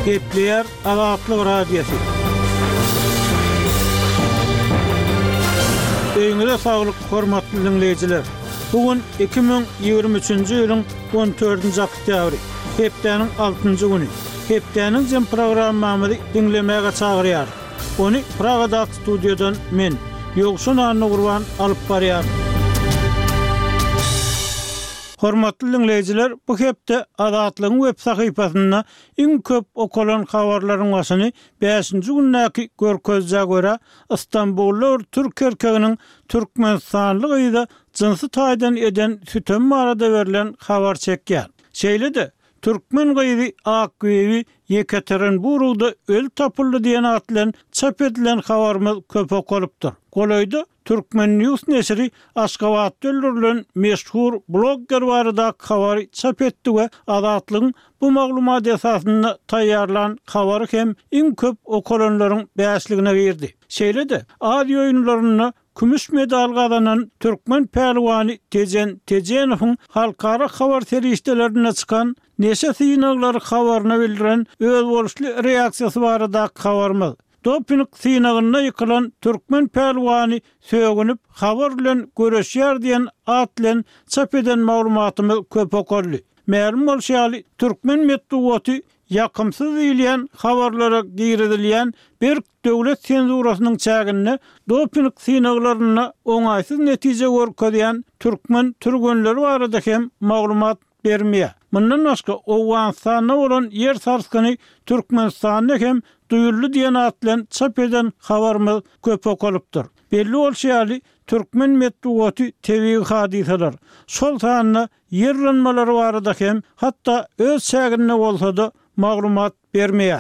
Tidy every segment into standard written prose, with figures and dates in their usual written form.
Kepler Azatlyk Radiosu. Öňüňizde saglyk, hormatly dinleyijiler. Bugün 2023-nji ýylyň 14-nji oktýabry, hepdeniň 6-njy güni. Hepdeniň jem programmamyzy dinlemäge çagyrýar. Ony Pragadak studiodan men, Ýogşun Anny Gurban alyp barýar. Hormatly dinleyijiler, bu hepde Azatlygyň web sahypasyna iň köp okulan habarlaryň başyny 5-nji günnäki görkezje görä Istanbullular türk erkeginiň Türkmenistanlyk ýa-da jinsy taýdan eden sütön barada berilen habar çekýär. Şeýle-de Türkmen gaýry Akbewi Yekaterinburgda öl tapyldy diýen atlan çap edilen habarymyz köp okulypdyr. Golaýda Türkmen News nesri Aşgabatda öldürilen meşhur blogger barada habary çap etdi we Azatlygyň bu maglumat esasyna taýýarlan habary hem iň köp okulanlaryň bäşligine girdi. Şeýle-de adi oýunlaryna Kümüş medal gazanan Türkmen pehlivany Tejenowyň halkara habar terişdelerine çykan neşe synaglary habaryna bildiren öz boluşly reaksiýasy barada habarymyz. Doping synagyna ýykylan Türkmen pehlivany söýgünip habar bilen göreşýär diýen atlan çap eden maglumatymyz köp okurly. Ma'lum bolşaly Türkmen medeniýeti yakımsız diýilen habarlara giýrilýän bir döwlet senzurasynyň çägine doping synaklaryna oňaýsyz netije görkezýän türkmen türgenleri barada hem maglumat bermeýär. Mundan başga Owganstanda bolan ýer sarskyny Türkmenistanda hem duyurly diýen atlan çap eden habarymyz köp okulypdyr. Belli bolşaly Türkmen medeniýeti tebii hadiseler şol sanyna ýerlenmeleri barada hem hatda öz çägine bolsa-da maglumat bermeýär.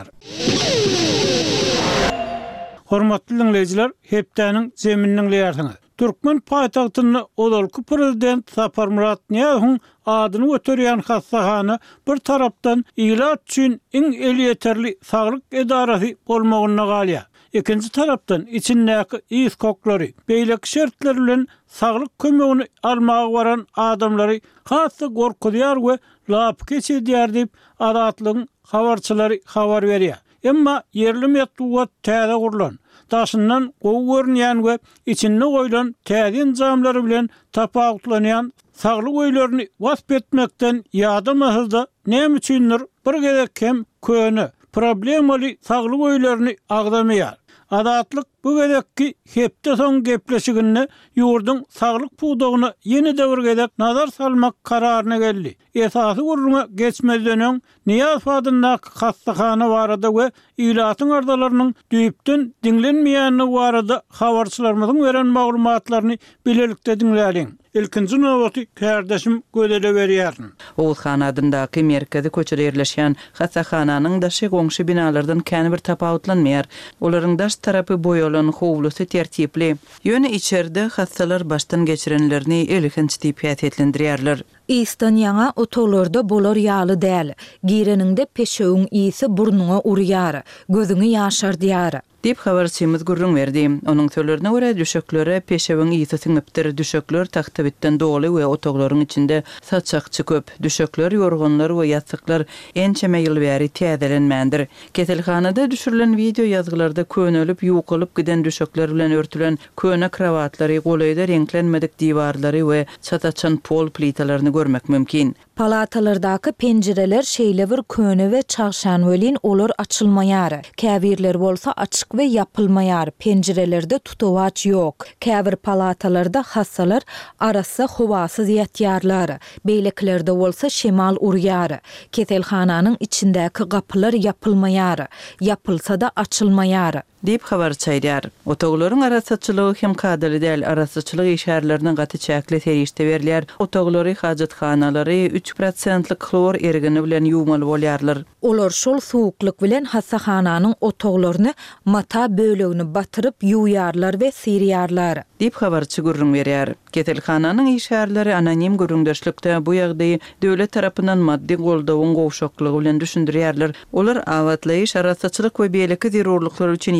Hormatly dinleyijiler, hepdeniň zemininiň ýerdiňi. Türkmen paýtagtyny odalky prezident Sapar Murat Niýazowyň adyny göterýän hassahana bir tarapdan ilat üçin iň elýeterli saglyk edarasy bolmagyna galýar. Ikinci tarapdan içindäki iýs koklary, beýlek şertler bilen saglyk kömegini almagy baran adamlary hassa gorkudýar we lap geçirýär diýip Azatlygyň habarçylary habar berýär. Emma yerli medeniýet täze gurulan, daşyndan gowy görnýän we içinde goýulan täze injamlary bilen tapawutlanýan saglyk öýlerini wasp etmekden ýadamazda näme üçindir bir gezek hem köne problemaly saglyk öýlerini agdamaýar. Azatlyk bu gezekki hepde soň gepleşiginde ýurduň saglyk puwdagyna ýene-de bir gezek nazar salmak kararyna geldi. Esasy gurruna geçmezden Niýaz adyndaky hassahana barada we ilatyň ardalarynyň düýüpden dinlenmeýäni barada habarçylarymyzyň beren maglumatlaryny bilelikde dinläliň. İlkinci nowatdy kardeşim gödele berýär. Oğuzhan adyndaky merkezi köçede ýerleşýän hassahanyň daşy goňşy binalardan käni bir tapawutlanmaýar. Olaryň daş tarapy boýalan howlusy tertipli. Ýöne içeride hassalar baştan geçirenlerini elikinç diýip ýetlendirýärler. İstan ýaňa otollarda bolar ýaly däl. Gireninde peşegiň ýyzy burnuňa urýar, gözüňi ýaşardyar. Dip habarçymyz gurrun berdi. Onuň söýlerine görä düşeklere peşegiň ýyzy siňipdir. Düşekler taxtabitden doly we otoglaryň içinde saçakçy köp. Düşekler, ýorganlar we ýatyklar ençeme ýyl bäri täzelenmändir. Keselhanada düşürilen video ýazgylarda könölüp ýuqalyp giden düşekler bilen örtülen köne kravatlary, golaýda renklenmedik diwarlary we çataçan pol plitalaryny görmek mümkin. Palatalardaky penjireler şeýle bir köne we çagşan welin olar açylmaýar. Käbirler bolsa açyk we yapylmaýar. Penjirelerde tutowaç ýok. Käbir palatalarda hassalar arasy howasyz ýatýarlar. Beýleklerde bolsa şemal urýar. Keselhananyň içindäki gapylar yapylmaýar. Yapylsa-da açylmaýar. Dip habar çaýdar. Otoglaryň arasaçylygy hem kadaly däl, arasaçylyk işärleriniň gaty çäkli terişde berilýär. Otoglary hajathanalary 3%lik klor ergini bilen ýuwmaly bolýarlar. Olar şol suwukluk bilen hassahanyň otoglaryny mata bölegini batyryp ýuwýarlar we sirýarlar. Dip habarçy gurrun berýär. Keselhananyň işärleri anonim göründüşlikde bu ýagdaýy döwlet tarapyndan maddi goldawyň gowşaklygy bilen düşündirýärler. Olar awatlaýyş, arasaçylyk we beýleki zerurluklar üçin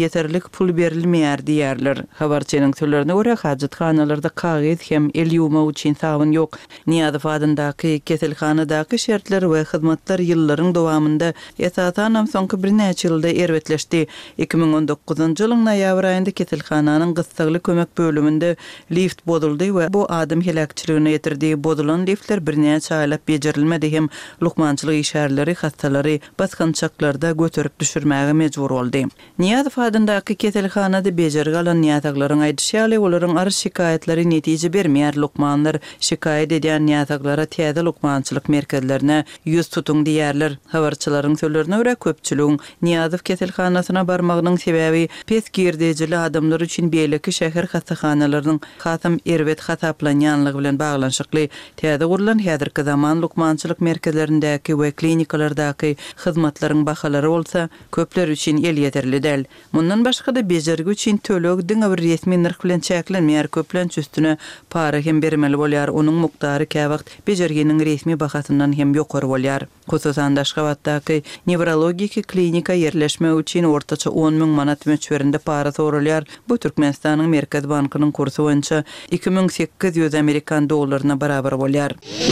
yeterlik pul berilmeýär diýerler. Habarçynyň sözlerine görä hajatxanalarda kagyd hem el ýuwma üçin sabun ýok. Niýazow adyndaky keselhanadaky şertler we hyzmatlar ýyllaryň dowamında esasan soňky bir näçe ýylda erwetleşdi. 2019-njy ýylyň noýabr aýynda keselhananyň gysgaly kömek bölüminde lift boduldy we bu adam helakçylygyna ýetirdi. Bodulan liftler bir näçe aýlap bejerilmedi hem lukmançylyk işärleri hastalary baskançaklarda götürüp düşürmäge mejbur boldy. Niýazow adyndaky keselhanada bejerge alan niýazaglaryň aýdýşaly olaryň arş şikayetleri netije bermeýär. Lukmanlar şikayet edýän niýazaglara täze lukmançylyk merkezlerine ýüz tutuň diýerler. Habarçylaryň sözlerine görä köpçüligiň Niýazow keselhanasyna barmagynyň sebäbi pes girdejili adamlar üçin beýleki şäher hastahanalarynyň hatam erwet hataplanýanlygy bilen baglanşykly. Täze gurulan häzirki zaman lukmançylyk merkezlerindäki we klinikalardaky hyzmatlaryň bahalary bolsa köpler üçin el ýeterli däl. Mundan başga da bejergi üçin tölek diňe bir resmi narh bilen çäklenmeýär. Köplenç üstüne para hem bermeli bolýar. Onuň mukdary käwagt bejerginiň resmi bahasyndan hem ýokary bolýar. Hususan Daşgabatdaky neurologik klinika yerleşme üçin ortaça 10.000 manat möçberinde para sorulýar. Bu Türkmenistanyň Merkez Bankynyň kursy boýunça 2800 Amerikan dollaryna barabar bolýar.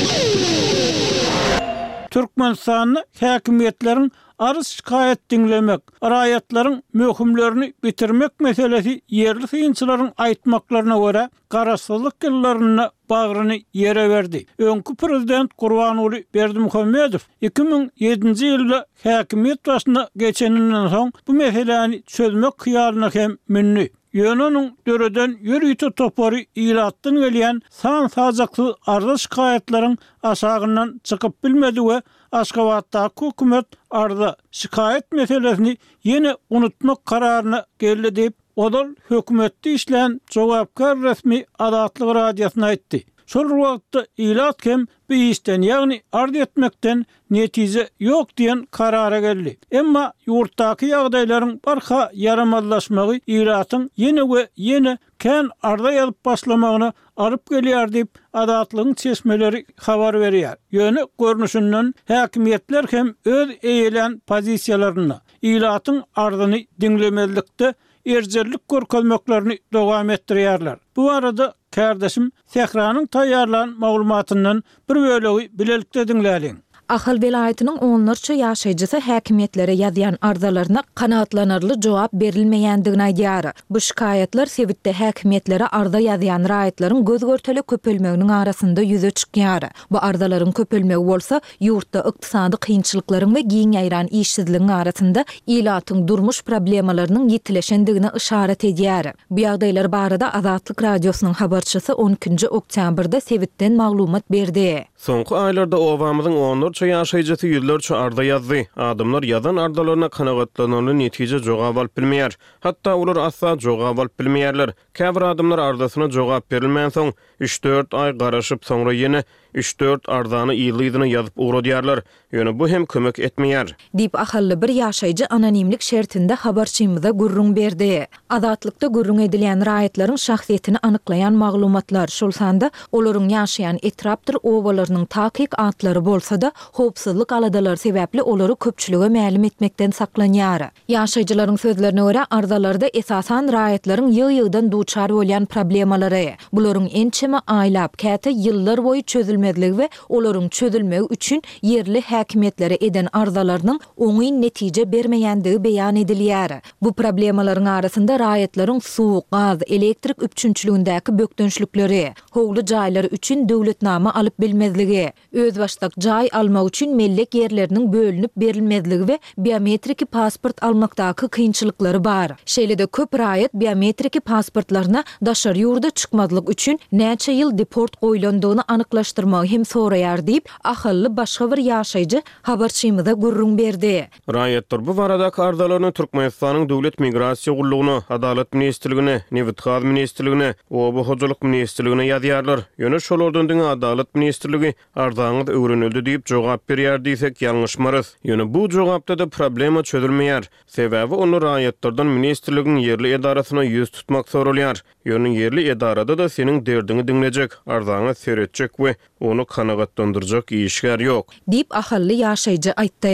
Türkmenistanyň häkimetleriň arz şikayet dinlemek, raýatlaryň möhümlerini bitirmek meselesi yerli synçylaryň aýtmaklaryna görä garaşsyzlyk ýyllaryna bagryny ýere berdi. Öňkü prezident Gurbanuly Berdimuhammedow 2007-nji ýylda häkimet başyna geçeninden soň bu meseleni çözmek hyýalyna hem minni. Ýönüň döreden ýürüýte topary ilatdan gelýän san sajakly arz şikayetleriň aşagyndan çykyp bilmedi we Aşgabatdaky hökümet arda şikayet meselesini ýene unutmak kararyna geldi diýip odal hökümetde işleyen jogapkar resmi Adatlyk radiosyna aýtdy. Şol wagtda ilat hem bir işten ýagny arz etmekden netije ýok diýen karara geldi. Emma ýurtdaky ýagdaýlaryň barha yaramazlaşmagy ilatyň ýene we ýene kän arda ýalyp başlamagyna alyp gelýär diýip Adatlygyň çeşmeleri habar berýär. Ýöne görnüşinden häkimetler hem öz eýelen pozisiýalaryna ilatyň ardyny dinlemezlikde erjerlik görkezmeklerini dowam etdirýärler. Bu arada kardeşim Sehranyň taýýarlan maglumatyndan bir bölegi bilelikde dinläliň. Ahal velaýatynyň onlarça ýaşaýjysy häkimetlere ýazýan arzalaryna kanatlanarly jogap berilmeýändigini aýdýar. Bu şikayetler sebitde häkimetlere arza ýazýan raýatlaryň gözgörteli köpelmeginiň arasynda ýüze çykýar. Bu arzalaryň köpelmegi bolsa ýurtda ykdysady kynçylyklaryň we giň ýaýran işsizligiň arasynda ilatyň durmuş problemalarynyň ýitileşendigine işaret edýär. Bu ýagdaýlar barada Azatlyk radiosynyň habarçysy 12-nji oktýabrda sebitden maglumat berdi. Soňky aýlarda owamyzyň onlarça ýaşaýjysy ýyllarça arda ýazdy. Adamlar ýazan ardalaryna kanagatlanarly netije jogap alyp bilmeýär. Hatda olar asla jogap alyp bilmeýärler. Käbir adamlar ardasyna jogap berilmän soň 3-4 aý garaşyp soňra ýene 3-4 ardany ýylydyny ýazyp uğradýarlar. Ýöne bu hem kömek etmeýär. Dip ahally bir ýaşaýjy anonimlik şertinde habarçymyza gurrun berdi. Azatlykda gurrun edilen raýatlaryň şahsiýetini anyklayan maglumatlar şol sanda olaryň ýaşaýan etrapdyr owalarynyň takyk atlary bolsa da howpsuzlyk aladalar sebäpli olary köpçülige ma'lum etmekden saklanýar. Ýaşaýjylaryň sözlerine görä arzalarda esasan raýatlaryň ýyg-ýygdan duçar bolýan problemalary, bularyň ençeme aýlap käte ýyllar boýy çözülmezligi we olaryň çözülmegi üçin yerli häkimetlere eden arzalarynyň oňy netije bermeýändigi beýan edilýär. Bu problemalaryň arasynda raýatlaryň suw, gaz, elektrik üpçünçligindäki bökdönçlükleri, howly jaýlary üçin döwletnama alyp bilmezligi, öz başdak jaý almak üçin mellek ýerleriniň bölünip berilmezligi we biometrik pasport almakdaky kynçylyklary bar. Şeýle-de köp raýat biometrik pasportlaryna daşary ýurda çykmazlyk üçin näçe ýyl deport goýulandygyny anyklaşdyrmagy hem soraýar diýip ahally başga bir ýaşaýjy habarçymyza gurrun berdi. Raýatlar bu barada ardalaryny Türkmenistanyň döwlet migrasiýa gullugyna, Adalet ministrligine, Newitgaz ministrligine, Obahojalyk ministrligine ýazýarlar. Ýöne şolardan diňe Adalet ministrligi arzaňyz öwrenildi diýip jogap berýär diýsek ýalňyşmarys. Ýöne bu jogapda da problema çözülmeýär. Sebäbi onu raýatlardan ministrligiň yerli edarasyna ýüz tutmak sorulýar. Ýöne yerli edarada da seniň derdini dinlejek, arzaňy seretjek we onu kanagatlandyrjak işgär ýok. Dip ahally ýaşaýjy aýtdy.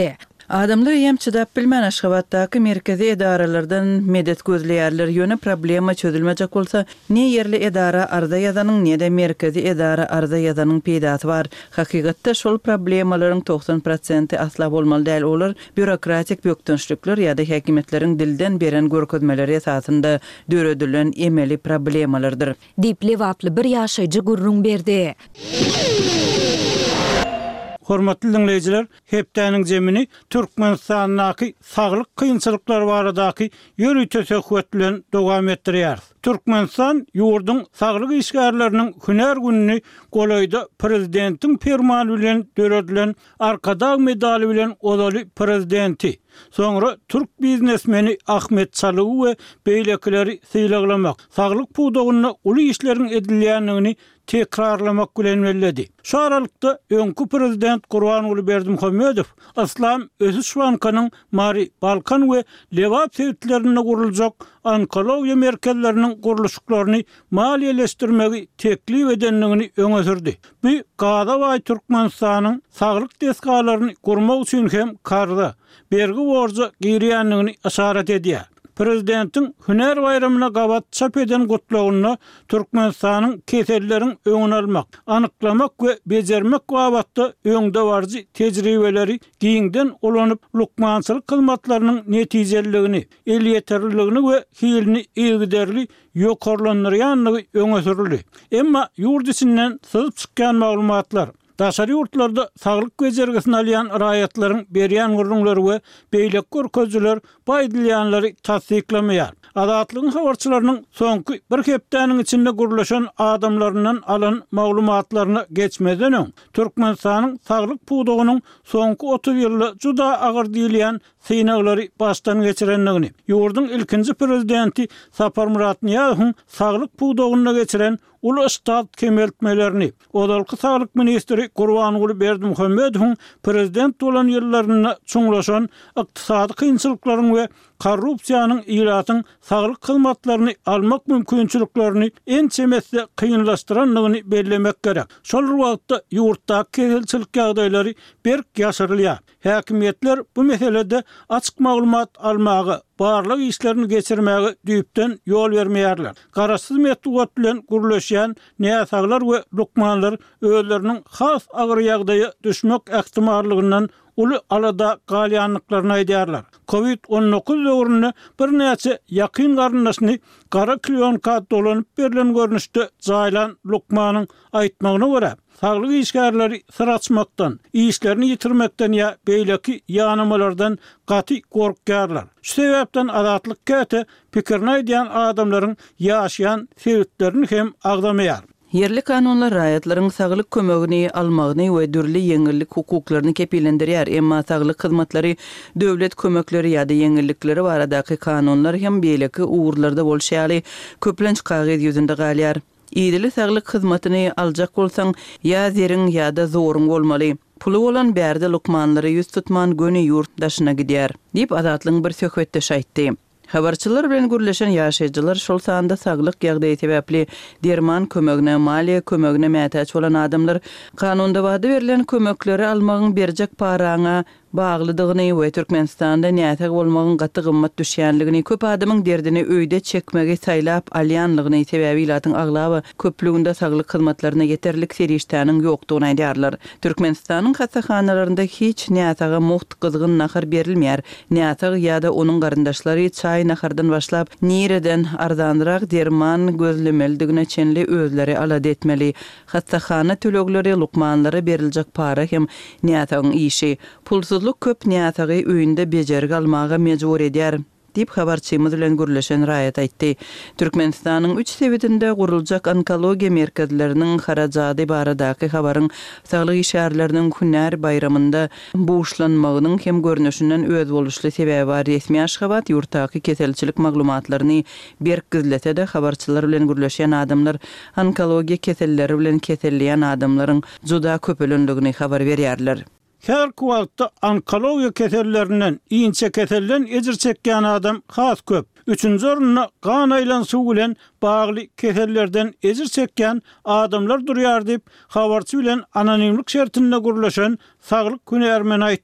Adamlar ýem çydap bilmän Aşgabatdaky merkezi edaralardan medet gözleýärler. Ýöne problema çözülmejek bolsa, ne yerli edara arda ýazanyň, ne de merkezi edara arda ýazanyň peýdaty bar. Hakykatda şol problemalaryň 90% asla bolmaly däl. Olar bürokratik bökdünçlükler ýa-da häkimetleriň dilden beren görkezmeleri esasında döredilen emeli problemalardyr. Dipli waply bir ýaşaýjy gurrun berdi. Hormatly dinleyijiler, hepdäniň jemini Türkmenistanyň saglyk kynçylyklary baradaky ýöri tösekhet bilen dowam etdirýär. Türkmenistan ýurdun saglyk işgärleriniň hüner gününi golaýda prezidentiň fermany bilen döredilen arkada medali bilen odaly prezidenti. Soňra Türk biznesmeni Ahmet Çalığı we beýlekleri syýlamak, saglyk puwdagyna uly işleriň edilýändigini tekrarlamak bilen belledi. Şu aralykda öňkü prezident Gurbanuly Berdimuhammedow Aslam Ösüş Bankanyň Mari Balkan we Lewap sewitlerine guruljak onkologiýa merkezleriniň guruluşlaryny maliýeleşdirmegi teklip edenligini öňe sürdi. Bu Gaza we Türkmenistanyň saglyk deskalaryny gurmak üçin hem karda bergi borja girýänligini işaret edýär. Prezidentiň Hüner bayramyna gabat çap eden gutlagyna Türkmenistanyň keselleriň öňüne almak, anyklamak we bejermek gabatda öňde barjy tejribeleri giňden olanyp lukmançylyk hyzmatlarynyň netijeligini, el ýeterliligini we hilini ýygyderli ýokarlandyrýanlygy öňe sürildi. Emma ýurt içinden syzyp çykkan maglumatlar daşary ýurtlarda saglyk bejergisini alýan raýatlaryň berýän gurrunlary we beýlek görkezjiler baýdylýanlary tasdiklemeýär. Adatlygyň habarçylarynyň soňky bir hepdäniň içinde gurulşan adamlaryndan alan maglumatlaryna geçmeden öň Türkmenistanyň saglyk puwdagynyň soňky 30 ýylda juda agyr diýilýän synaglary başdan geçirenligini, ýurdun ilkinji prezidenti Sapar Murat Niýazowyň saglyk puwdagyna geçiren ulu stat kemeltmelerini, odalky saglyk ministri Gurbanuly Berdimuhammedowyň prezident bolan ýyllaryna çuňlaşan ykdysady kynçylyklaryň we korrupsiýanyň ýylatyň saglyk hyzmatlaryny almak mümkinçiliklerini en çemesde kynlaşdyranlygyny bellemek gerek. Şol wagtda ýurtda keselçilik ýagdaýlary berk ýaşyrylýar. Häkimetler bu meselede açyk maglumat almagy, barlyk işlerini geçirmäge düýpden ýol bermeýärler. Garaşsyz metod bilen gurulşan näsaglar we lukmanlar özleriniň has agyr ýagdaýa düşmek ähtimallygynyň uly alada galýanlyklaryny aýdýarlar. Covid-19 döwründe bir näçe ýakyn garyndaşyny gara klionka dolanyp berilen görnüşde jaýlan lukmanyň aýtmagyna görä, saglyk işgärleri sıraçmaktan, işlerini yitirmekden ýa beýleki ýanamalardan gaty gorkýarlar. Şu sebäpden adatlyk käte pikirini aýdýan adamlaryň ýaşaýan sebäplerini hem agdamaýar. Yerli kanunlar raýatlaryň saglyk kömegini almagyny we dürli ýeňillik hukuklaryny kepillendirýär. Emma saglyk hyzmatlary, döwlet kömekleri ýa-da ýeňillikleri baradaky kanunlar hem beýleki uğurlarda bolşýaly köplenç kagyd ýüzünde galýar. Ýedili saglyk hyzmatyny aljak bolsaň ýa zeriň ýa-da zoruň bolmaly. Pulu bolan bärde lukmanlary ýüz tutman göni ýurtdaşyna gidýär, diýip adatlyň bir söhbetde şaýtdy. Habarçylar bilen gürleşen ýaşaýjylar şol sanda saglyk ýagdaýy sebäpli derman kömegine, maliýe kömegine mätäç bolan adamlar kanunda wada berilen kömekleri almagyň berjek paraňa baglydygyny we Türkmenistanda näçe bolmagyň gaty gymmat düşýänligini, köp adamyň derdini öýde çekmegi saýlap alýanlygyny sebäbi ýylatyň aglaby köplüğünde saglyk hyzmatlaryna ýeterlik seriştäniň ýokdugyny aýdýarlar. Türkmenistanyň hasahanalaryna hiç näçe muht gyzgyn nahar berilmeýär. Näçe ýa-da onuň garyndaşlary çaý nahardan başlap nireden arzandyrak derman gözlemeldigine çenli özleri alad etmeli. Hasahana tölegleri lukmanlara beriljek para hem näçe işi pulsuz köp näçe öýünde bejergi almaga mejbur edýär, diýip habarçymyz bilen gürleşen raýat aýtdy. Türkmenistanyň 3 sebitinde guruljak onkologiýa merkezleriniň harajady baradaky habaryň saglyk işgärleriniň hüner bayramynda boşlanmagynyň hem görnüşinden öz boluşly sebäbi bar. Resmi Aşgabat ýurtdaky keselçilik maglumatlaryny berk gizletse-de habarçylar bilen gürleşen adamlar onkologiýa keselleri bilen keselleýän adamlaryň juda köpülenligini habar berýärler. Her wagtda onkologiýa kesellerinden iňçe kesellen ejir çekýän adam has köp. Üçüncü orunna kan aylan suw bilen bagly kesellerden ejir çekýän adamlar durýar diýip habarçy bilen anonimlik şertinde gurulşan saglyk hünermeni aýtdy.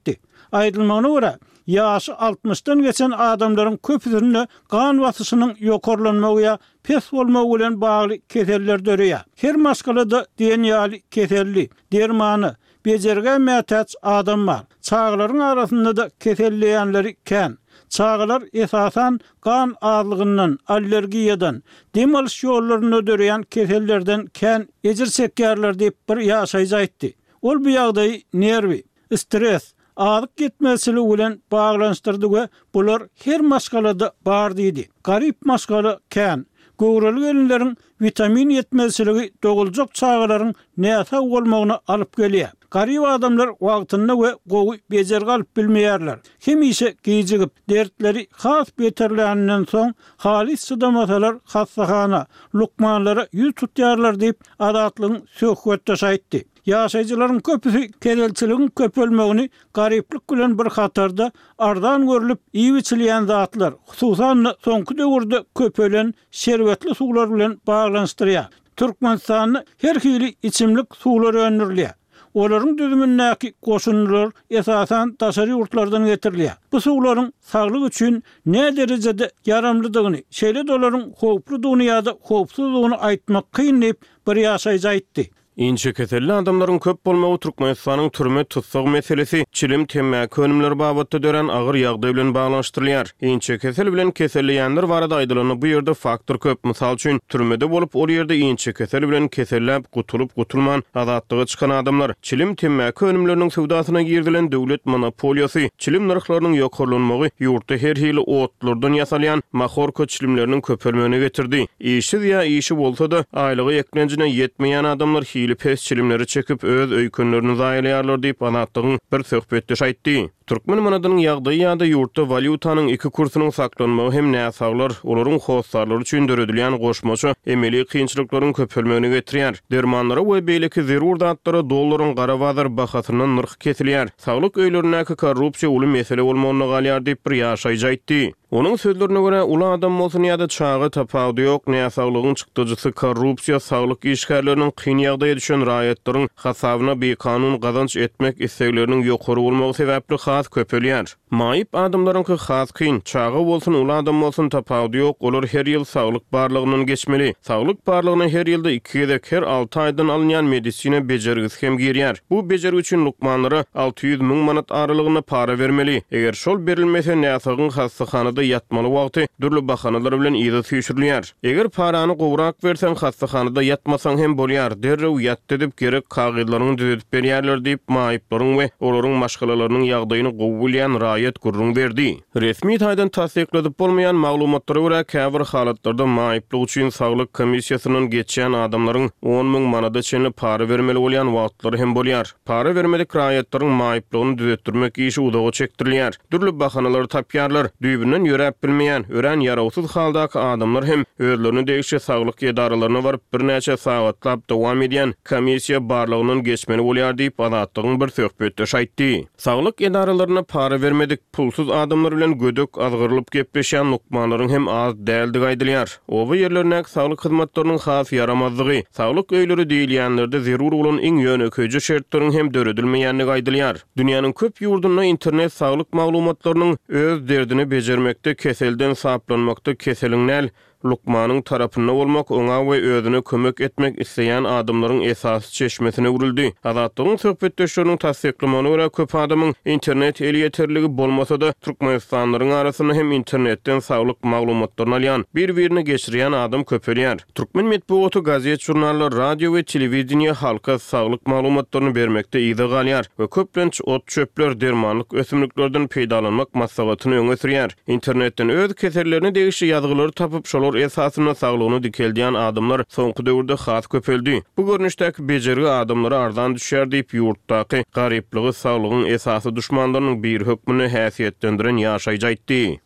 Aydılmagyna görä, ýaşy 60'dan geçen adamlaryň köpüsinde gan basysynyň ýokarlanmagy ýa pes bolmagy bilen bagly keseller dörýär. Her maskalada diýen ýaly keselli, dermany, bejerge mätäç adam bar. Çağlaryň arasynda da keselleýänleri kän. Çağlar esasan kan azlygyndan, allergiýadan, dem alyş ýollaryny dörýän kesellerden kän ejir çekýärler diýip bir ýaşaýjy aýtdy. Ol bu ýagdaý nerwi, stres, ağırlık gitmesili bilen bağlanıştırdı ve bular her maskalada bar diýdi. Garip maskaly kän, göwreli gelinlerin vitamin yetmezligi dogulcak çağlaryň näçe bolmagyna alyp gelýär. Garip adamlar wagtynda we gowy bejerge alyp bilmeýärler. Kim ise gijigip dertleri has beterlerinden soň halis sydamasalar hassahana, lukmanlara ýüz tutýarlar diýip adatlyň söhbetde aýtdy. Ýaşaýjylaryň köpüsi keselçiligiň köpelmegini gariplik bilen bir hatarda ardan görülüp iýiçilýän zatlar, hususan soňky döwürde köpelen şerbetli suwlar bilen baglanşdyrýar. Türkmenistanyny her hili içimlik suwlar öňürlýär. Olaryň düzümindäki goşunlar esasan daşary ýurtlardan getirilýär. Bu suwlaryň saglyk üçin ne derejede yaramlydygyny, şeýle dolaryň howply dünýäde howpsuzlygyny aýtmak kyn diýip bir ýaşaýjy aýtdy. Inçe keselli adamlaryň köp bolmagy Türkmenistanyň türme tutsak meselesi çilim temmäki önümleri babatda dören agyr ýagdaý bilen baglanşdyrylýar. Inçe kesel bilen keselleýänler barada aýdylany bu ýerde faktor köp. Mysal üçin türmede bolup ol ýerde inçe kesel bilen kesellep gutulup gutulman azatlygy çykan adamlar çilim temmäki önümleriniň sowdasyna girdilen döwlet monopoliýasy, çilim narhlarynyň ýokarlanmagy ýurtda her hili otlardan ýasalýan mahorka çilimleriniň köpelmegine getirdi. Işi ýa işi bolsa da aýlygy eklenjine ýetmeýän adamlar pes çilimleri çekip öz öýkünlerini zaýlaýarlar diýip anatdygyň bir söhbetde aýtdy. Türkmen manadynyň ýagdaýy ýa-da ýurtda valutanyň iki kursynyň saklanmagy hem näsaglar olaryň howsarlary üçin döredilýän goşmaça emeli kynçylyklaryň köpelmegine getirýär. Dermanlara we beýleki zerur datlara dollaryň gara bazar bahasynyň nyrky kesilýär. Saglyk öýlerindäki korrupsiýa uly mesele bolmagyna galýar diýip bir ýaşaýjy aýtdy. Onun sözlerine göre ula adam bolsun ýa-da çağı tapawdy ýok, näsaglygyň çykdyjysy korrupsiýa saglyk işgärleriniň kyn ýagdaýa düşen raýatlaryň hasabyna bekanun gazanç etmek islegleriniň ýokary bolmagy sebäpli has köpelýär. Maýyp adamlaryňky has kyn, çağı bolsun ula adam bolsun tapawdy ýok, olar her ýyl saglyk barlygynyň geçmeli. Saglyk barlygyny her ýylda 2 gezek her 6 aýdan alynýan medisina bejergisi hem girýär. Bu bejergi üçin lukmanlara 600 000 manat aralygyna para bermeli. Eger şol berilmese näsagyň hastahanada yatmaly wagty dürli bahanalar bilen ýyzy süýşürilýär. Eger parany gowrak bersen hastahanada yatmasaň hem bolýar. Derrew ýat edip gerek kagydlaryny düzedip berýärler diýip maýyplaryň we olaryň maşgalalarynyň ýagdaýyny gowulýan raýat gurrun berdi. Resmi taýdan tasdiklenip bolmaýan maglumatlara görä käbir halatlarda maýyplyk üçin saglyk komissiýasynyň geçýän adamlaryň 10 000 manada çenli para bermeli bolýan wagtlary hem bolýar. Para bermedik raýatlaryň maýyplygyny düzetdirmek işi udagy çekdirilýär. Dürli bahanalary tapýarlar. Düýbünden ýörep bilmeýän, ören ýarawsyz haldaky adamlar hem özlerini degişe saglyk edaralaryna baryp bir näçe sagatlap dowam edýän komissiýa barlygynyň geçmeli bolýar diýip adatlygyň bir söhbetde aýtdy. Saglyk edaralaryna para vermedik pulsuz adamlar bilen gödök azgyrlyp gepleşen lukmanlaryň hem az däldi gaýdylýar. Oba ýerlerine saglyk hyzmatlarynyň has yaramazlygy, saglyk öýleri diýilýänlerde zerur bolan iň ýönekeji şertlaryň hem döredilmeýänligi gaýdylýar. Dünýäniň köp ýurdunda internet saglyk maglumatlarynyň öz derdini bejermekde, keselden saplanmakda keseliňnäl lukmanyň tarapynda bolmak, oňa we özüne kömek etmek isleýän adamlaryň esasy çeşmesine urildi. Azatlygyň söhbetdeşleriniň tasdiklamagyna görä köp adamyň internet eli ýeterligi bolmasa-da Türkmenistanlaryň arasyna hem internetden saglyk maglumatlaryny alýan, bir-birini geçirýän adam köpelýär. Türkmen medeniýeti, gazet, jurnallar, radio we telewizioniýa halka saglyk maglumatlaryny bermekde ýygy galýar we köplenç ot çöpler, dermanlyk ösümliklerden peýdalanmak maslahatyny öňe sürýär. Internetden öz kesellerini degişli ýazgylary tapyp şol esasyna saglygyny dikeldiýän adamlar soňky döwürde has köpeldi. Bu görnüşdäki bejergi adamlara ardan düşýär diýip ýurtdaky garyplygy saglygyň esasy düşmanlarynyň bir hökmüni häsiýetlendiren ýaşaýjy aýtdy.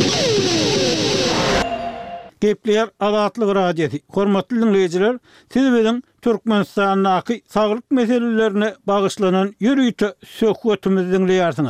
Gepler Azatlyk radiosi. Hormatly dinleyijiler, siz bilen Türkmenistanyň saglyk meselelerine bagyşlanan ýürüýte söhbetimizi dinleýärsiňiz.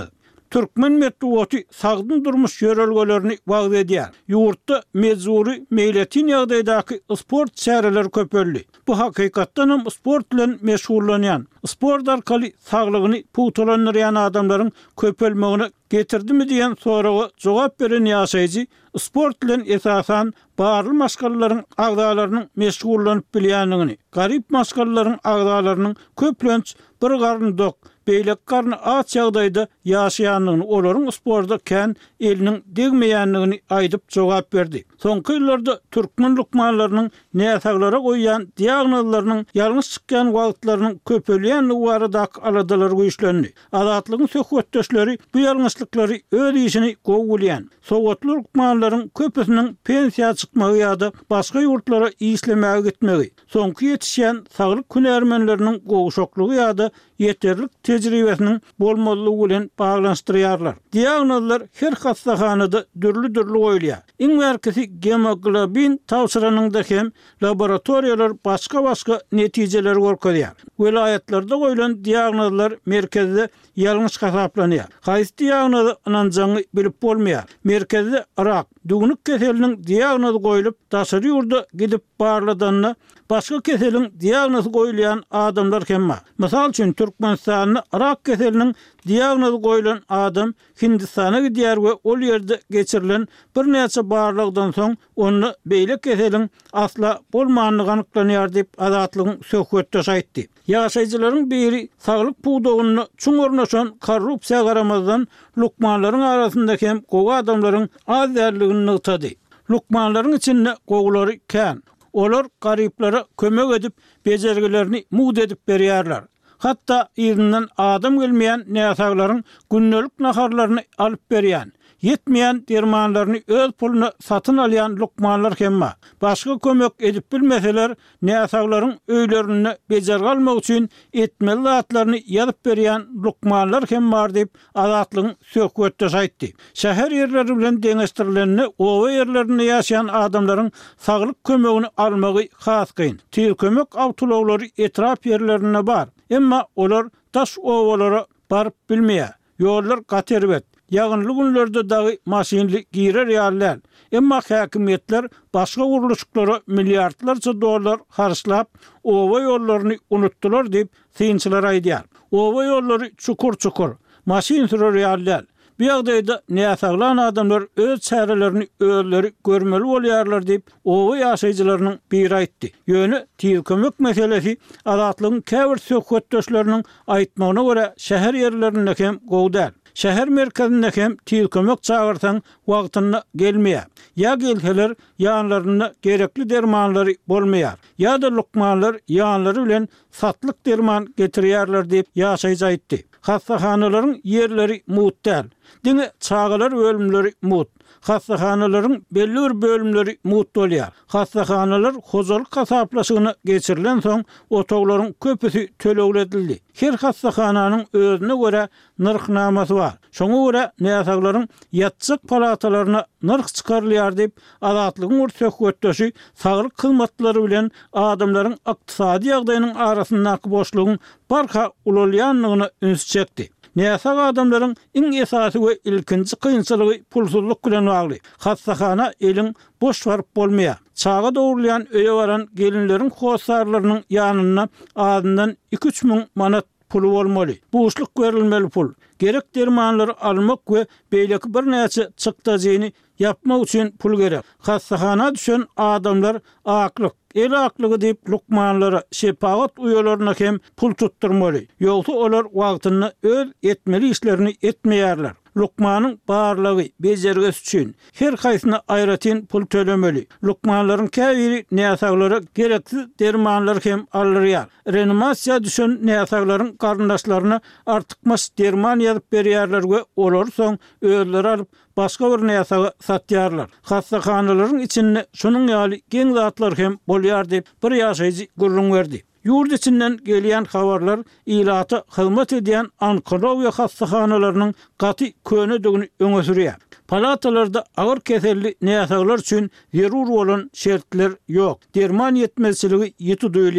Türkmen metbuaty sagdyn durmuş ýörelgelerini wagt edýär. Ýurtda mezuri meýletin ýagdaýdaky sport çäreleri köpelli. Bu hakykatdan hem sport bilen meşgullanýan, sport arkaly saglygyny putulandyrýan adamlaryň köpelmegine getirdimi diýen soraga jogap beren ýaşaýjy sport bilen esasan barly maşgallalaryň agdalarynyň meşgullanyp bilýändigini, garyp maşgallalaryň agdalarynyň köplenç bir garny dok, beýlek garny aç ýagdaýda ýaşaýanlygyny, olaryň sportda kän eliniň degmeýänligini aýdyp jogap berdi. Soňky ýyllarda türkmen lukmanlarynyň näsaglara goýýan diagnozlarynyň ýalňyş çykýan wagtlarynyň köpelýänligi barada aladalar güýçlendi. Adatlygyň söhbetdeşleri bu ýalňyşlyklary öz işini gowulýan. Sowatly lukmanlaryň köpüsiniň pensiýa çykmagy ýa-da başga ýurtlara işlemäge gitmegi, soňky ýetişýän saglyk hünärmenleriniň gowşoklugy ýa-da yeterlik tejribesiniň bolmalylygy bilen baglanşdyrýarlar. Diagnozlar her hastahanada dürli goýulýar. Iň merkezi hemoglobin tawsyranyňda hem laboratoriýalar başga netijeler görkezýär. Welaýatlarda goýulan diagnozlar merkezde ýalňyş hasaplanýar. Haýsy diagnozy ananjaňy bilip bolmaýar. Merkezde rak, düňlük keseliniň diagnozy goýulyp, daşary ýurda gidip barladanna başga keseliň diagnozy goýulýan adamlar hem bar. Mysal üçin Türkmenistanyň rak keseliniň diagnozy goýulan adam Hindistana gidýär we ol ýerde geçirilen bir näçe barlygdan soň onu beýle keseliň asla bolmagyny anyklanýar diýip adatlygyň söhbetdeş aýtdy. Ýaşaýjylaryň biri saglyk puwdagyny çuň ornaşan korrupsiýa garamazdan lukmanlaryň arasynda hem gowy adamlaryň az därligini nykdy. Lukmanlaryň içinde gowlary kän. Olar garyplara kömek edip bejergilerini mud edip berýärler. Hatta ýerinden adam gelmeýän näsaglaryň günnelik naharlaryny alyp berýän, yetmeýän dermanlaryny öz puluna satyn alýan lukmanlar hem bar. Başga kömek edip bilmeseler näsaglaryň öýlerini bejergi almak üçin etmeli zatlaryny ýazyp berýän lukmanlar hem bar diýip adatlygyň söhbetde aýtdy. Şäher ýerleri bilen deňeşdirilende owa ýerlerinde ýaşaýan adamlaryň saglyk kömegini almagy has kyn. Tir kömek awtolawlary etrap ýerlerine bar. Emma olar taş owalara barıp bilmeýär. Ýollar gaterbet. Ýagynly günlerde dagy maşinli girer ýarlar. Emma häkimetler başga guruluşlara milliardlarça dollar harçlap owa ýollaryny unutdular diýip synçylar aýdýar. Owa ýollary çukur, maşin sürer ýarlar. Bu ýagdaýda näsaglan adamlar öz çärelerini özleri görmeli bolýarlar diýip owa ýaşaýjylarynyň biri aýtdy. Ýöne tir kömek meselesi adatlygyň käbir söhbetdeşleriniň aýtmagyna görä şäher ýerlerinde hem gowdal. Şäher merkezinde hem tir kömek çağırsan wagtyna gelmeýär. Ya gelseler ýanlaryna gerekli dermanlary bolmaýar. Ya da lukmanlar ýanlary bilen satlyk derman getirýärler diýip ýaşaýjy aýtdy. Hastahanalaryň ýerleri mutdal. Diňe çağalar bölümleri mut. Hastahanalaryň belli bir bölümleri mut bolýar. Hastahanalar hojalyk hasaplaşygyny geçirilen soň otoglaryň köpüsi tölegledildi. Her hastahananyň özüne görä narxnamasy bar. Şoňa görä näsaglaryň ýatjak palatalaryna narx çykarylýar diýip adatlygyň söhbetdeşi saglyk hyzmatlary bilen adamlaryň ykdysady ýagdaýynyň arasyndaky boşlugyň barha ulalýanlygyny üns çekdi. Näsag adamlaryň iň esasy we ilkinji kynçylygy pulsuzlyk bilen bagly. Hastahana eliň boş baryp bolmaýar. Çağa dowrulayan öýe baran gelinleriň hosarlarynyň ýanyna adyndan 2-3 müň manat pulu bolmaly. Boşluk berilmeli pul. Gerek dermanlary almak we beýleki bir näçe çykdagyny yapmak üçin pul gerek. Hastahana düşen adamlar aklyk, el aklygy diýip lukmanlara, şepagat uýalaryna hem pul tutturmaly. Ýogsa olar wagtyny öz etmeli işlerini etmeýärler. Lukmanyň barlygy bejergesi üçin her haýsyna aýratyn pul tölemeli. Lukmanlaryň käbiri näsaglara gereksiz dermanlar hem alýar. Reanimasiýa düşen näsaglaryň garyndaşlaryna artykmas derman ýazyp berýärler we olar soň özleri alyp başga bir näsaga satýarlar. Hastahanalaryň içinde şonuň ýaly geň zatlar hem bolýar diýip bir ýaşaýjy gurrun berdi. Ýurt içinden gelýän habarlar ilata hyzmat edýän onkologiýa hastahanalarynyň gaty könedligini öňe sürýär. Palatalarda agyr keselli näsaglar üçin zerur bolan şertler ýok. Derman ýetmezçiligi ýeti duýulýar.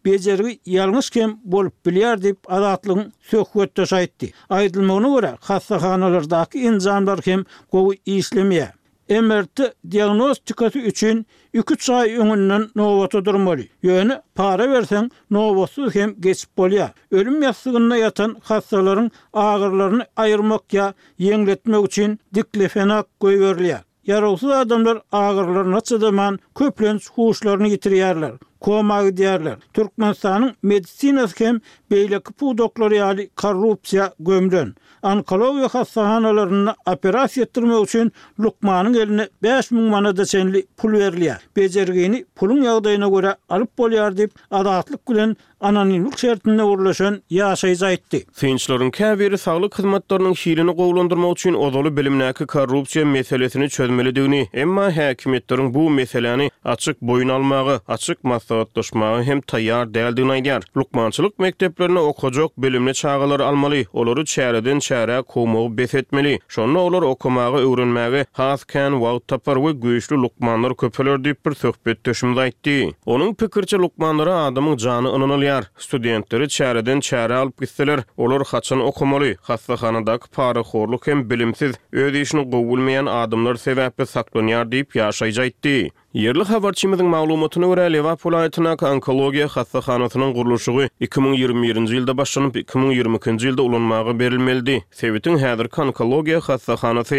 bejergi ýalňyş kem bolup bilýär diýip adatlygyň söhbetde aýtdy. Aýdylmagyna görä, hastaxanalardaky enzamlar hem gowy işlemýär. MRT diagnostikasy üçin 2 ay öňünden nowata durmaly. Ýöne para berseň nowatsuz hem geçip bolýar. Ölüm ýastygyna ýatan hastalaryň agyrlaryny aýyrmak ýa ýeňletmek üçin diklofenak goýberýär. Yaralysyz adamlar agyrlaryna çydaman köplenç huşlaryny ýitirýärler. Koma gidiyorlar. Türkmenistan'ın medisinası hem beyleki pudoklary ýaly korrupsiya gömden. Onkologiya hastaxanalarına operasiýa etdirmek üçin Lukmanyň eline 5000 manada çenli pul berilýär. Bejergini pulun ýagdaýyna görä alyp bolýar diýip adatlyk bilen anonimlik şertinde urlaşan ýaşaýjy aýtdy. Finçlaryň käbiri saglyk hyzmatlarynyň şirini gowlandyrmak üçin odaly bilimnäki korrupsiýa meselesini çözmelidigini, emma häkimetleriň bu meseleni açyk boyun almagy, açyk maslahatlaşmagy hem taýýar däldigini aýdýar. Lukmançylyk mekteplerine okujak bilimli çağalar almaly, olary çäreden çäre komagy besetmeli. Şonda olar okumagy, öwrenmäge hasken wagt tapar we güýçli lukmanlar köpeler diýip bir söhbet döşümde aýtdy. Onuň pikirçe lukmanlara adamyň jany ynanylýar. Studentleri çäreden çäre alyp gitseler, olar haçan okumaly. Hastaxanadaky paraxorluk hem bilimsiz, öz işini gowulmaýan adamlar sebäpli saklanýar diýip ýaşaýjy aýtdy. Yerli habarçymyzyň maglumatyna görä Liverpool aýtynak onkologiya hastaxanasynyň gurulşy 2021-nji ýylda başlanyp 2022-nji ýylda ulanmagy berilmeldi. Sebitiň häzirki onkologiya hastaxanasy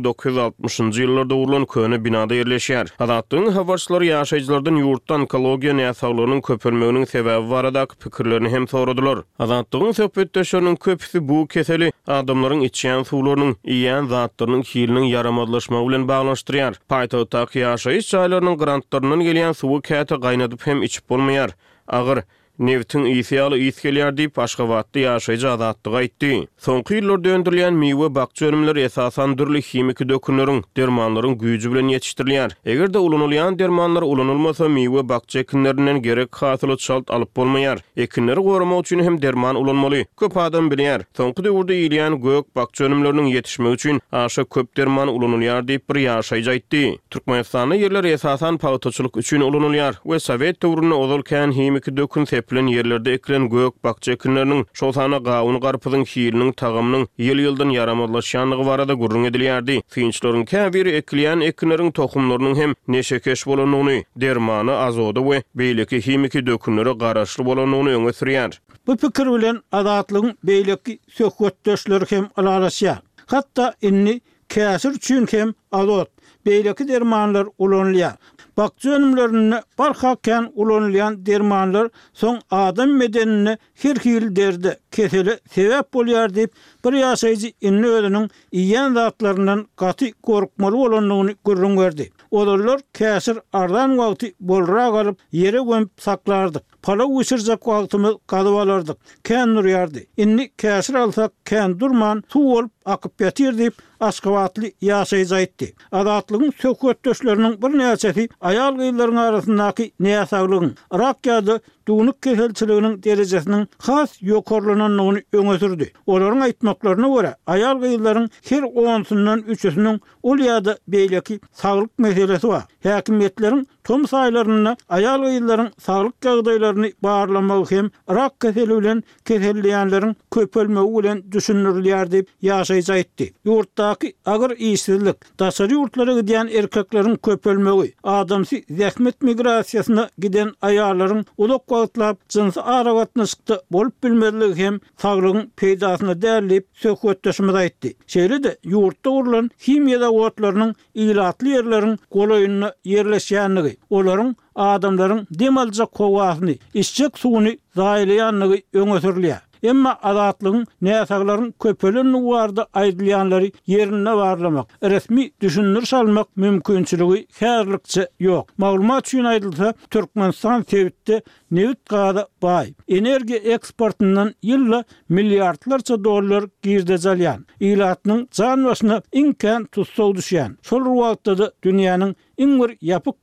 1960-njy ýyllarda urulan köne binada ýerleşýär. Adatlyň habarçylary ýaşaýjylardan ýurtda onkologiya näsaglygynyň köpelmeginiň sebäbi baradaky pikirlerini hem soradylar. Adatlyň söhbetdeşleriniň köpüsi bu keseli adamlaryň içýän suwlarynyň, iýän zatlarynyň hiliniň yaramadlaşmagy bilen baglanşdyrýar. Paýtagtdaky ýaşaýyş grantlarından gelýän suwy käte gaýnadyp hem içip bolmaýar. Agyr Nevtin ýaly ýetgelýär diýip Aşgabatda ýaşaýjy adatlyk aýtdy. Soňky ýyllarda öndürilen meýwe bakçy önümleri esasan dürli himiki dökünleriň, dermanlaryň güýji bilen ýetişdirilýär. Egerde ulanylýan dermanlar ulanylmasa meýwe bakçy ekinlerinden gerek hasylat şalt alyp bolmaýar. Ekinleri goramak üçin hem derman ulanmaly. Köp adam bilýär. Soňky döwürde ýylýan gök bakçy önümleriniň ýetişmegi üçin aşa köp derman ulanylýar diýip bir ýaşaýjy aýtdy. Türkmenistanyň ýerleri esasan pagtaçylyk üçin ulanylýar we Sowet döwründe ozalkan himiki dökün bilen yerlerde eklen gök bakçy ekinleriniň şolsana gawyny garpyzyň hiliniň tagamynyň ýyl-ýyldan yaramadlaşýanlygy barada gurrun edilýärdi. Finçlaryň käbiri ekleýän ekinleriň tohumlarynyň hem neşekeş bolanyny, dermany, azoty we beýleki himiki dökünleri garaşly bolanyny öňe sürýär. Bu pikir bilen adatlygyň beýleki söhbetdeşleri hem alaşýar. Hatda inni käsir üçin hem azot, beýleki dermanlar ulanylýar. Bakçy önümlerine barhakken ulanılan dermanlar son adam medenine her hil derdi keseli sebep bolýar diýip bir ýaşaýjy inni özüniň iýen zatlaryndan gaty gorkmaly bolanyny görüň berdi. Olar käsir ardan wagty bolrak alyp ýere gömüp saklardyk. Pala uçurjak wagtymyz galyp alardyk. Kän durýardy. Inni käsir alsak kän durman suw bolup akyp ýatyr diýip Aşgabatly ýaşaýjy aýtdy. Adatlygyň söhbetdeşleriniň bir näçesi ayal gyýlaryň arasyndaky näsaglygyň, rak ýa-da duňluk keselçiliginiň derejesiniň has ýokarlanynyny öňe sürdi. Olaryň aýtmaklaryna görä, ayal gyýlaryň her 10-syndan 3-süniň ol ýa-da beýleki saglyk meselesi bar. Häkimetleriň tom saýlaryna ayal gyýlaryň saglyk ýagdaýlaryny barlamak hem rak keseli bilen keselleýänleriň köpelmegi bilen düşünürilýär diýip ýaşaýjy aýtdy. Ýurtdaky agyr işsizlik, daşary ýurtlara giden erkekleriň köpelmegi, adamsy zähmet migrasiýasyna giden aýallaryň ulak wagtlap jinsy aragatnaşykda bolup bilmezligi hem saglygyň peýdasyna därlip söhbetdeşimiz aýtdy. Şeýle-de ýurtda urulan himiýa wagtlarynyň ilatly ýerleriň golaýyna ýerleşýänligi, olaryň adamlaryň dem aljak kowasyny, içjek suwuny zaýlaýanlygy öňe sürilýär. Emma adatlygyň näsaglaryň köpelenini barda aýdylýanlary ýerine barlamak, resmi düşünür salmak mümkinçiligi häzirlikçe ýok. Maglumat üçin aýdylsa, Türkmenistan sebitde newit gada baý. Energiýa eksportyndan ýylda milliardlarça dollar girdejälýän. Ilatynyň jan başyna iňken tutsaw düşýän. Şol wagtda dünýäniň iň bir ýapyk we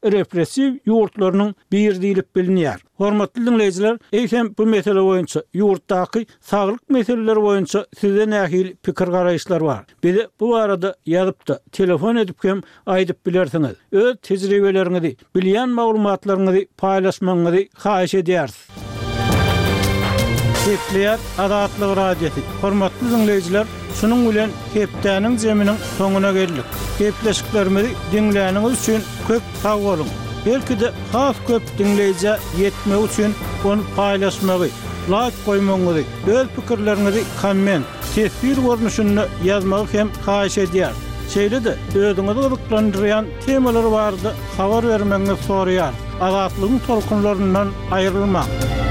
repressiv ýurtlarynyň bir diýilip bilinýär. Hormatly dinleýijiler, eýsem bu mesele boýunça ýurtdaky saglyk meseleleri boýunça size nähil pikir garaýşlar bar. Bizi bu arada ýazyp da telefon edip hem aýdyp bilersiňiz. Öz tejribeleriňizi, bilýän maglumatlaryňyzy paýlaşmaňyzy haýyş edýäris. Kepler Adatlyk radiosi. Hormatly dinleýijiler, şunun bilen Kepdäniň jeminiň soňuna geldik. Kepleşiklerimizi dinleýäniňiz üçin köp sag bolun. Belki de has köp dinleýije ýetmek üçin onu paýlaşmagy, like goýmagy, öz pikirlerinizi komment, tesbir görnüşünde ýazmagy hem haýyş edýär. Şeýle-de özüňizi gyzyklandyrýan temalar bardy, habar bermeňizi soraýar. Azatlygyň tolkunlaryndan aýrylmak.